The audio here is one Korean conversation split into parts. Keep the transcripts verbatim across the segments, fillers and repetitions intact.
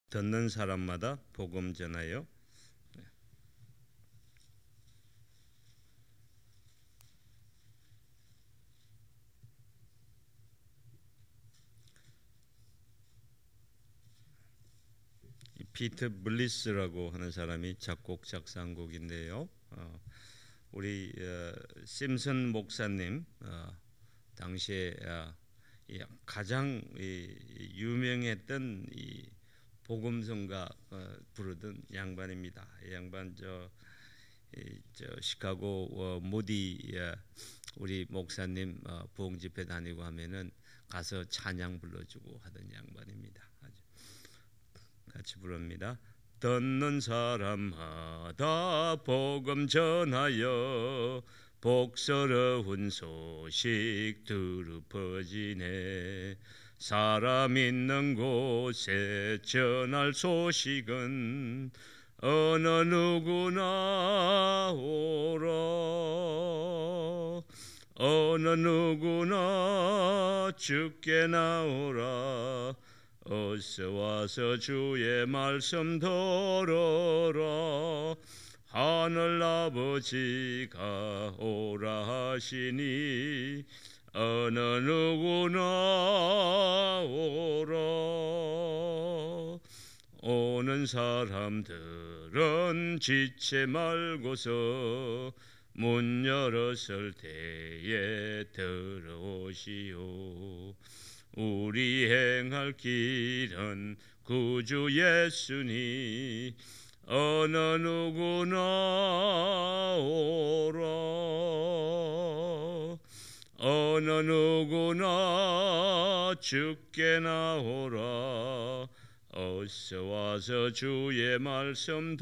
듣는 사람마다 복음 전하여. 피터 블리스라고 하는 사람이 작곡 작사한 곡인데요. 어, 우리 어, 심슨 목사님 어, 당시에 어, 이 가장 이, 유명했던 이 복음성가 어, 부르던 양반입니다. 이 양반 저, 이, 저 시카고 어, 모디 어, 우리 목사님 어, 부흥 집회 다니고 하면은 가서 찬양 불러주고 하던 양반입니다. 아주 같이 부릅니다. 듣는 사람마다 복음 전하여 복스러운 소식 두루 퍼지네. 사람 있는 곳에 전할 소식은 어느 누구나 오라. 어느 누구나 주께 나오라. 어서 와서 주의 말씀 들어라. 하늘 아버지가 오라 하시니 어느 누구나 오라. 오는 사람들은 지체 말고서 문 열었을 때에 들어오시오. 우리 행할 길은 구주 예수니 어느 누구나 오라. 어느 누구나 주께 나오라. 어서 와서 주의 말씀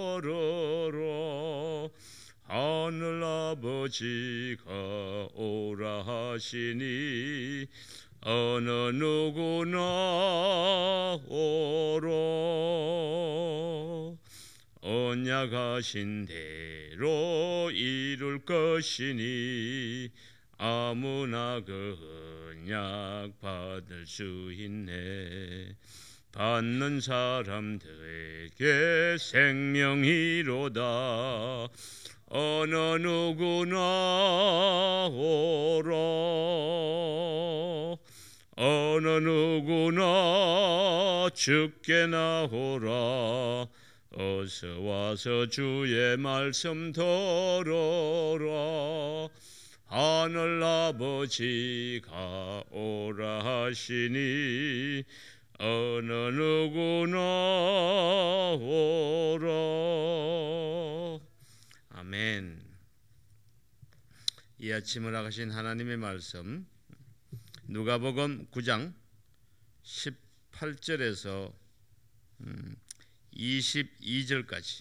들어라. 하늘 아버지가 오라 하시니 어느 누구나 오라. 언약하신 대로 이룰 것이니 아무나 그 언약 받을 수 있네. 받는 사람들에게 생명이로다. 어느 누구나 오라. 어느 누구나 주께 나오라. 어서 와서 주의 말씀 들어라. 하늘 아버지가 오라 하시니 어느 누구나 오라. 아멘. 이 아침을 하신 하나님의 말씀 누가복음 구 장 십팔 절에서 이십이 절까지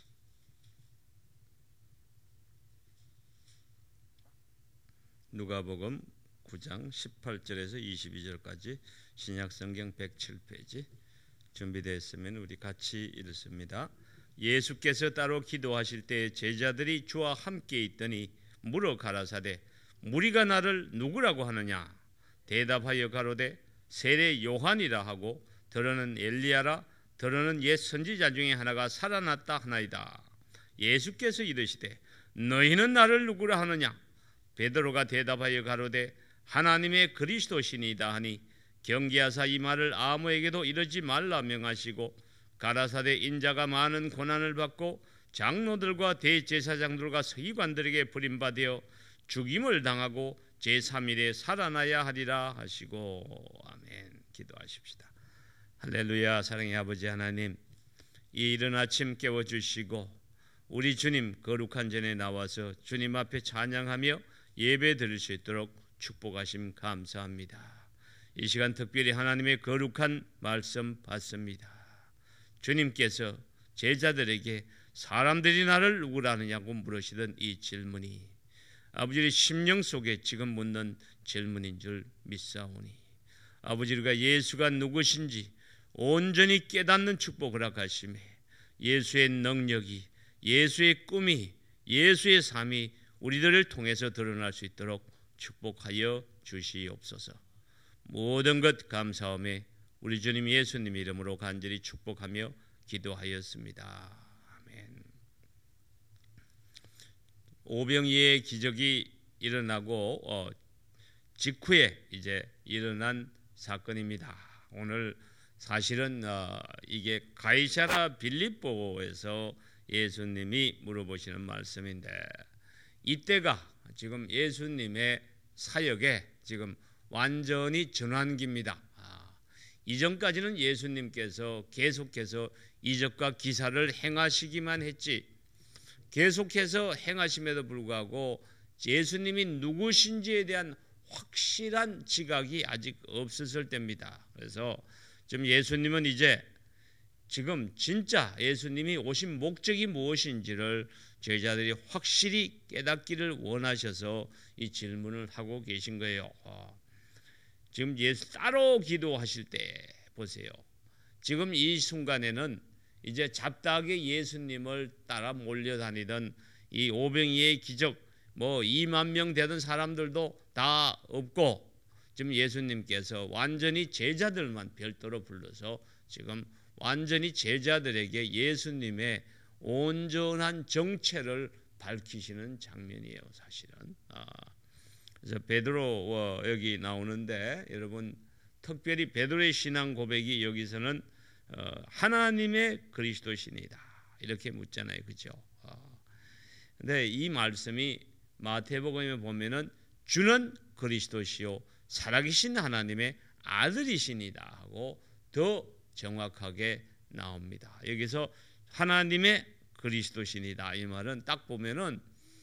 누가복음 구 장 십팔 절에서 이십이 절까지 신약성경 백칠 페이지 준비되었으면 우리 같이 읽습니다. 예수께서 따로 기도하실 때 제자들이 주와 함께 있더니 물어 가라사대 무리가 나를 누구라고 하느냐? 대답하여 가로되 세례 요한이라 하고 더러는 엘리야라 더러는 옛 선지자 중에 하나가 살아났다 하나이다. 예수께서 이르시되 너희는 나를 누구라 하느냐? 베드로가 대답하여 가로되 하나님의 그리스도시니이다 하니 경계하사 이 말을 아무에게도 이르지 말라 명하시고 가라사대 인자가 많은 고난을 받고 장로들과 대제사장들과 서기관들에게 버림받아 죽임을 당하고 제삼 일에 살아나야 하리라 하시고 아멘. 기도하십시다. 할렐루야. 사랑의 아버지 하나님, 이 이른 아침 깨워주시고 우리 주님 거룩한 전에 나와서 주님 앞에 찬양하며 예배 드릴 수 있도록 축복하심 감사합니다. 이 시간 특별히 하나님의 거룩한 말씀 받습니다. 주님께서 제자들에게 사람들이 나를 누구라 하느냐고 물으시던 이 질문이 아버지의 심령 속에 지금 묻는 질문인 줄 믿사오니 아버지가 예수가 누구신지 온전히 깨닫는 축복을 허락하시매 예수의 능력이 예수의 꿈이 예수의 삶이 우리들을 통해서 드러날 수 있도록 축복하여 주시옵소서. 모든 것 감사함에 우리 주님 예수님 이름으로 간절히 축복하며 기도하였습니다. 아멘. 오병이의 기적이 일어나고 어, 직후에 이제 일어난 사건입니다. 오늘 사실은 어, 이게 가이사랴 빌립보에서 예수님이 물어보시는 말씀인데, 이때가 지금 예수님의 사역에 지금 완전히 전환기입니다. 아, 이전까지는 예수님께서 계속해서 이적과 기사를 행하시기만 했지, 계속해서 행하심에도 불구하고 예수님이 누구신지에 대한 확실한 지각이 아직 없었을 때입니다. 그래서 지금 예수님은 이제 지금 진짜 예수님이 오신 목적이 무엇인지를 제자들이 확실히 깨닫기를 원하셔서 이 질문을 하고 계신 거예요. 지금 예수 따로 기도하실 때 보세요. 지금 이 순간에는 이제 잡다하게 예수님을 따라 몰려다니던 이 오병이의 기적, 뭐 이만 명 되던 사람들도 다 없고, 지금 예수님께서 완전히 제자들만 별도로 불러서 지금 완전히 제자들에게 예수님의 온전한 정체를 밝히시는 장면이에요, 사실은. 아, 그래서 베드로 여기 나오는데, 여러분 특별히 베드로의 신앙 고백이 여기서는 어, 하나님의 그리스도시니다 이렇게 묻잖아요, 그죠? 어. 근데 이 말씀이 마태복음에 보면은 주는 그리스도시요 살아계신 하나님의 아들이시니다 하고 더 정확하게 나옵니다. 여기서 하나님의 그리스도시니다 이 말은 딱 보면은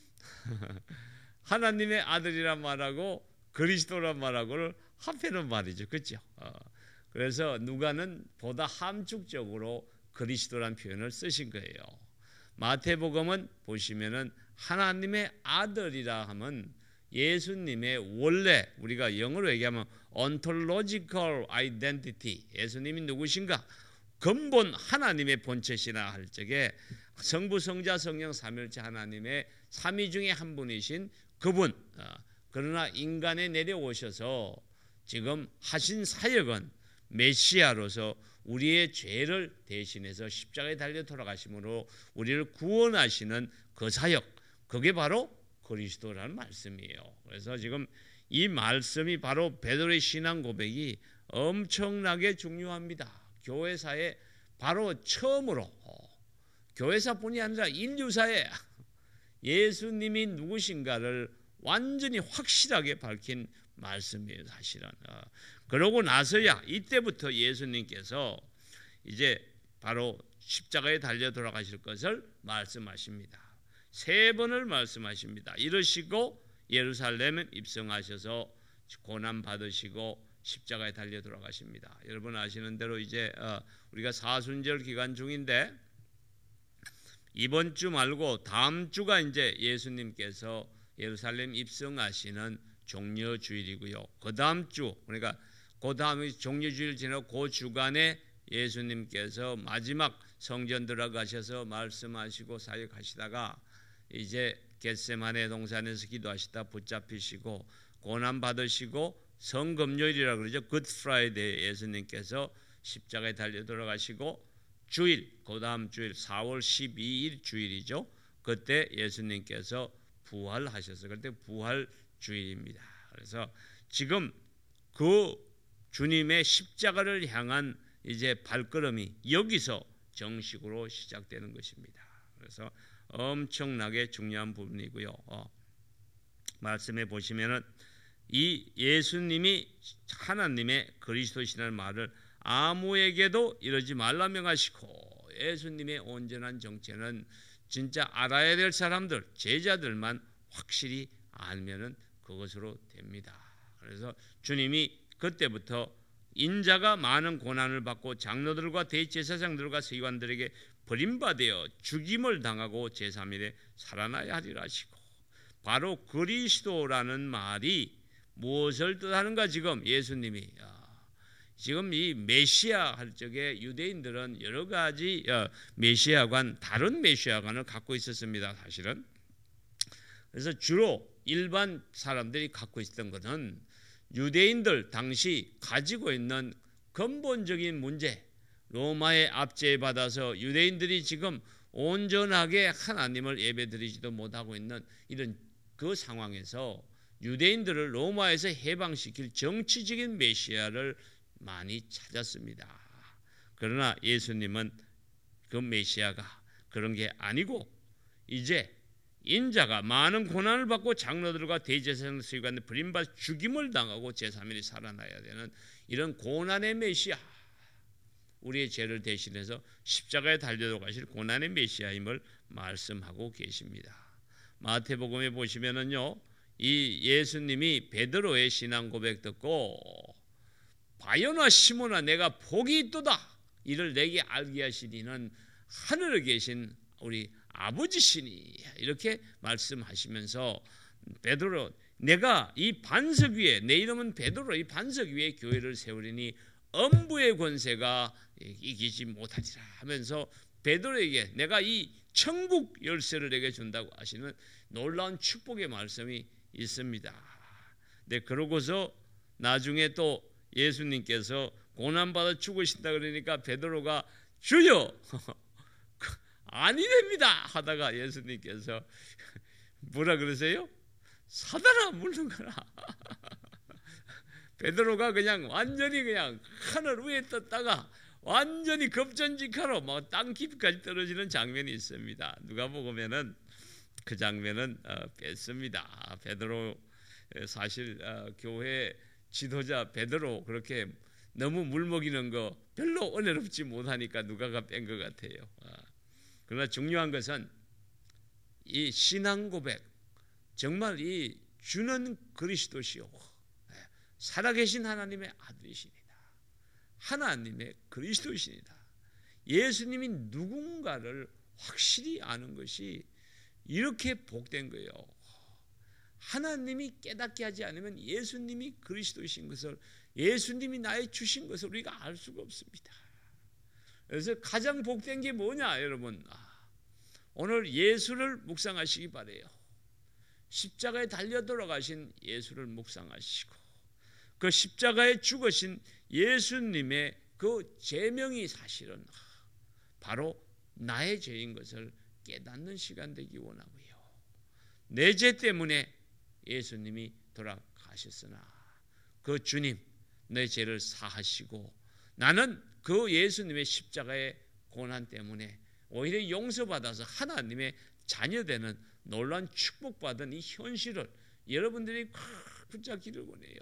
하나님의 아들이란 말하고 그리스도란 말하고를 합해놓은 말이죠, 그렇죠? 어. 그래서 누가는 보다 함축적으로 그리스도란 표현을 쓰신 거예요. 마태복음은 보시면은 하나님의 아들이라 하면 예수님의 원래, 우리가 영어로 얘기하면 ontological identity, 예수님이 누구신가, 근본 하나님의 본체시나 할 적에 성부, 성자, 성령, 삼일체 하나님의 삼위 중에 한 분이신 그분, 그러나 인간에 내려오셔서 지금 하신 사역은 메시아로서 우리의 죄를 대신해서 십자가에 달려 돌아가심으로 우리를 구원하시는 그 사역, 그게 바로 그리스도라는 말씀이에요. 그래서 지금 이 말씀이 바로 베드로의 신앙 고백이 엄청나게 중요합니다. 교회사에 바로 처음으로, 교회사뿐이 아니라 인류사에 예수님이 누구신가를 완전히 확실하게 밝힌 말씀이에요, 사실은. 그러고 나서야 이때부터 예수님께서 이제 바로 십자가에 달려 돌아가실 것을 말씀하십니다. 세 번을 말씀하십니다. 이러시고 예루살렘에 입성하셔서 고난 받으시고 십자가에 달려 돌아가십니다. 여러분 아시는 대로 이제 우리가 사순절 기간 중인데, 이번 주 말고 다음 주가 이제 예수님께서 예루살렘 입성하시는 종려주일이고요. 그 다음 주, 그러니까 그 다음 종려주일 지나고 그 주간에 예수님께서 마지막 성전 들어가셔서 말씀하시고 사역하시다가 이제 겟세마네 동산에서 기도하시다 붙잡히시고 고난 받으시고 성금요일이라고 그러죠. 굿 프라이데이 예수님께서 십자가에 달려 돌아가시고 주일, 그 다음 주일 사월 십이일 주일이죠. 그때 예수님께서 부활하셔서 그때 부활 주일입니다. 그래서 지금 그 주님의 십자가를 향한 이제 발걸음이 여기서 정식으로 시작되는 것입니다. 그래서 엄청나게 중요한 부분이고요. 어, 말씀해 보시면은 이 예수님이 하나님의 그리스도시라는 말을 아무에게도 이러지 말라 명하시고, 예수님의 온전한 정체는 진짜 알아야 될 사람들, 제자들만 확실히 알면은 그것으로 됩니다. 그래서 주님이 그때부터 인자가 많은 고난을 받고 장로들과 대제사장들과 서기관들에게 버림받아 죽임을 당하고 제삼일에 살아나야 하리라 하시고, 바로 그리스도라는 말이 무엇을 뜻하는가? 지금 예수님이 지금 이 메시아 할 적에 유대인들은 여러 가지 메시아관, 다른 메시아관을 갖고 있었습니다, 사실은. 그래서 주로 일반 사람들이 갖고 있었던 것은 유대인들 당시 가지고 있는 근본적인 문제, 로마의 압제에 받아서 유대인들이 지금 온전하게 하나님을 예배드리지도 못하고 있는 이런 그 상황에서 유대인들을 로마에서 해방시킬 정치적인 메시아를 많이 찾았습니다. 그러나 예수님은 그 메시아가 그런 게 아니고 이제 인자가 많은 고난을 받고 장로들과 대제사장 서기관들 버림받아 죽임을 당하고 제삼 일이 살아나야 되는 이런 고난의 메시아, 우리의 죄를 대신해서 십자가에 달려 가실 고난의 메시아임을 말씀하고 계십니다. 마태복음에 보시면은요, 이 예수님이 베드로의 신앙 고백 듣고 바요나 시몬아 내가 복이 있도다 이를 내게 알게 하신 이는 하늘에 계신 우리 아버지시니 이렇게 말씀하시면서 베드로 내가 이 반석 위에 내 이름은 베드로 이 반석 위에 교회를 세우리니 엄부의 권세가 이기지 못하리라 하면서 베드로에게 내가 이 천국 열쇠를 내게 준다고 하시는 놀라운 축복의 말씀이 있습니다. 네, 그러고서 나중에 또 예수님께서 고난받아 죽으신다 그러니까 베드로가 주여 아니 됩니다 하다가 예수님께서 뭐라 그러세요? 사단아 물러가라. 베드로가 그냥 완전히 그냥 하늘 위에 떴다가 완전히 급전직하로 막 땅 깊이까지 떨어지는 장면이 있습니다. 누가 보면은 그 장면은 어, 뺐습니다. 베드로 사실 어, 교회 지도자 베드로 그렇게 너무 물먹이는 거 별로 은혜롭지 못하니까 누가가 뺀 것 같아요. 어. 그러나 중요한 것은 이 신앙 고백, 정말 이 주는 그리스도시요 살아계신 하나님의 아들이십니다. 하나님의 그리스도이십니다. 예수님이 누군가를 확실히 아는 것이 이렇게 복된 거예요. 하나님이 깨닫게 하지 않으면 예수님이 그리스도이신 것을, 예수님이 나의 주신 것을 우리가 알 수가 없습니다. 그래서 가장 복된 게 뭐냐 여러분, 오늘 예수를 묵상하시기 바라요. 십자가에 달려 돌아가신 예수를 묵상하시고 그 십자가에 죽으신 예수님의 그 제명이 사실은 바로 나의 죄인 것을 깨닫는 시간 되기 원하고요. 내 죄 때문에 예수님이 돌아가셨으나 그 주님 내 죄를 사하시고 나는 그 예수님의 십자가의 고난 때문에 오히려 용서받아서 하나님의 자녀되는 놀라운 축복받은 이 현실을 여러분들이 꽉 붙잡기를 원해요.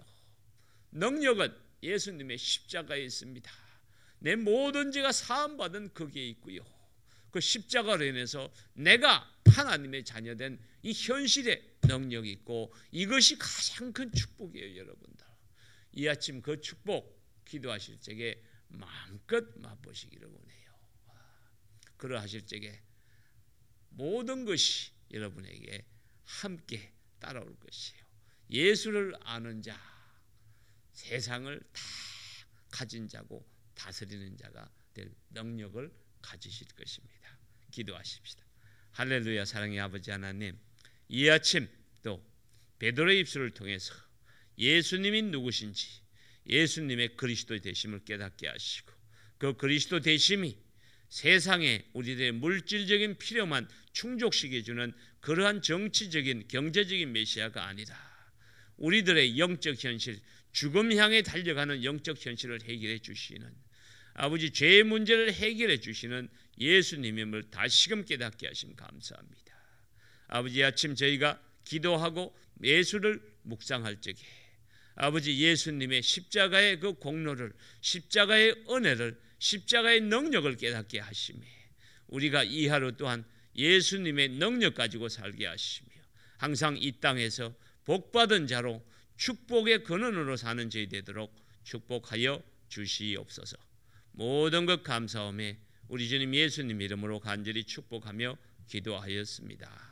능력은 예수님의 십자가에 있습니다. 내 모든 죄가 사함받은 거기에 있고요. 그 십자가로 인해서 내가 하나님의 자녀된 이 현실에 능력이 있고 이것이 가장 큰 축복이에요. 여러분들 이 아침 그 축복 기도하실 적에 마음껏 맛보시기를 원해요. 그러하실 적에 모든 것이 여러분에게 함께 따라올 것이에요. 예수를 아는 자, 세상을 다 가진 자고 다스리는 자가 될 능력을 가지실 것입니다. 기도하십시다. 할렐루야. 사랑의 아버지 하나님, 이 아침 또 베드로의 입술을 통해서 예수님이 누구신지 예수님의 그리스도 되심을 깨닫게 하시고 그 그리스도 되심이 세상에 우리들의 물질적인 필요만 충족시켜 주는 그러한 정치적인 경제적인 메시아가 아니라 우리들의 영적 현실, 죽음 향해 달려가는 영적 현실을 해결해 주시는 아버지 죄의 문제를 해결해 주시는 예수님임을 다시금 깨닫게 하심 감사합니다. 아버지 아침 저희가 기도하고 예수를 묵상할 적에 아버지 예수님의 십자가의 그 공로를, 십자가의 은혜를, 십자가의 능력을 깨닫게 하시며 우리가 이 하루 또한 예수님의 능력 가지고 살게 하시며 항상 이 땅에서 복받은 자로 축복의 근원으로 사는 저희 되도록 축복하여 주시옵소서. 모든 것 감사하며 우리 주님 예수님 이름으로 간절히 축복하며 기도하였습니다.